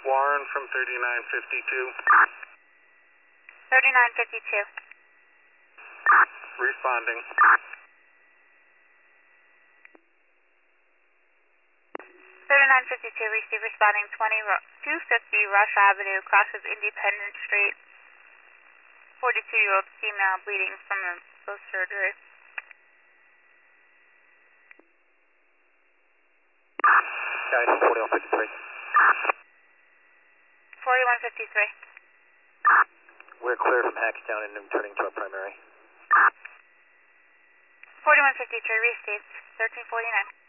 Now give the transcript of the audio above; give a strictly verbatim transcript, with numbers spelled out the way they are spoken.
Warren from thirty-nine fifty-two. thirty-nine fifty-two. Responding. thirty-nine fifty-two, receive responding twenty, two fifty Rush Avenue, crosses Independence Street. forty-two-year-old female bleeding from a post-surgery. Guys, forty-one fifty-three. forty-one fifty-three. We're clear from Hackstown and returning to our primary. forty-one fifty-three, received. thirteen forty-nine.